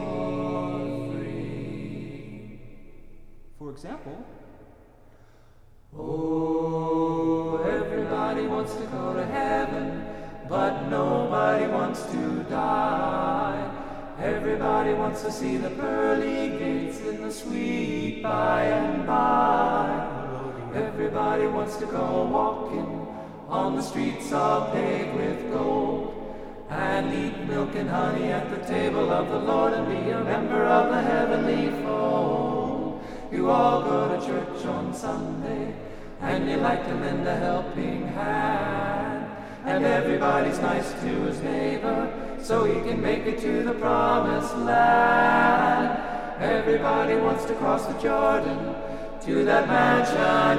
for free. For example, oh, everybody wants to go to heaven, but nobody wants to die. Everybody wants to see the pearly gates in the sweet by and by. Everybody wants to go walking on the streets all paved with gold, and eat milk and honey at the table of the Lord, and be a member of the heavenly fold. You all go to church on Sunday, and you like to lend a helping hand, and everybody's nice to his neighbor, so he can make it to the promised land. Everybody wants to cross the Jordan to that mansion